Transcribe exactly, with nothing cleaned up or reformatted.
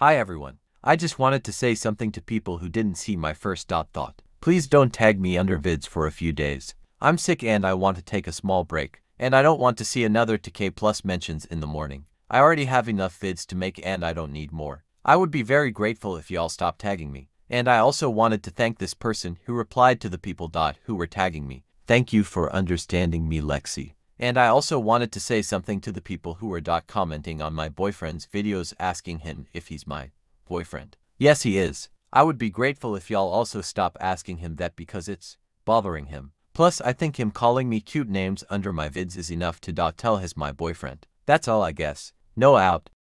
Hi everyone. I just wanted to say something to people who didn't see my first dot thought. Please don't tag me under vids for a few days. I'm sick and I want to take a small break, and I don't want to see another two K plus mentions in the morning. I already have enough vids to make and I don't need more. I would be very grateful if y'all stop tagging me. And I also wanted to thank this person who replied to the people dot who were tagging me. Thank you for understanding me, Lexi. And I also wanted to say something to the people who were dot commenting on my boyfriend's videos asking him if he's my boyfriend. Yes, he is. I would be grateful if y'all also stop asking him that because it's bothering him. Plus, I think him calling me cute names under my vids is enough to dot tell his my boyfriend. That's all I guess. No out.